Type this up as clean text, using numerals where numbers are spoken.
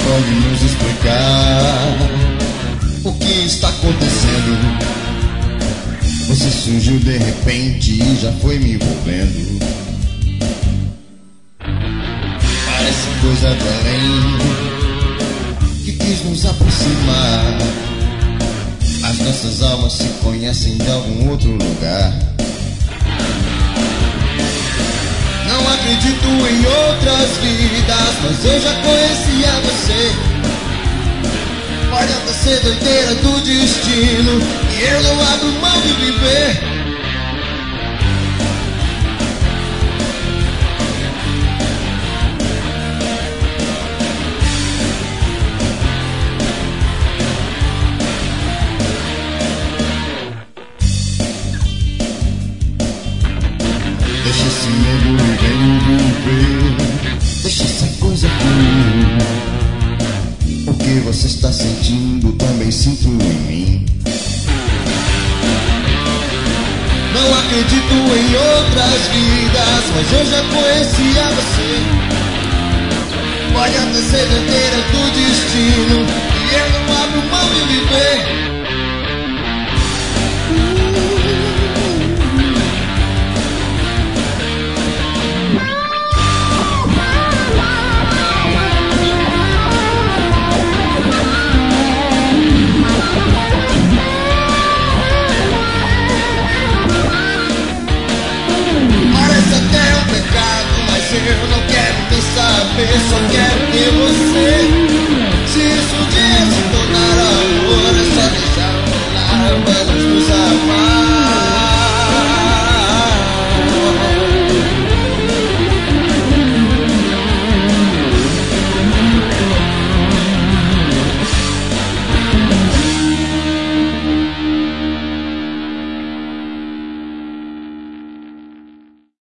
pode nos explicar o que está acontecendo? Você surgiu de repente e já foi me envolvendo. Parece coisa do além que quis nos aproximar. As nossas almas se conhecem de algum outro lugar. Não acredito em outras vidas, mas eu já conhecia você. Pode até ser doideira do destino, e eu não abro mão de viver. Deixa esse medo me envolver, deixa essa coisa fluir. O que você está sentindo também sinto em mim. Não acredito em outras vidas, mas eu já conhecia você. Pode até ser doideira do destino, e eu não abro mão de viver. Eu não quero nem saber, só quero ter você.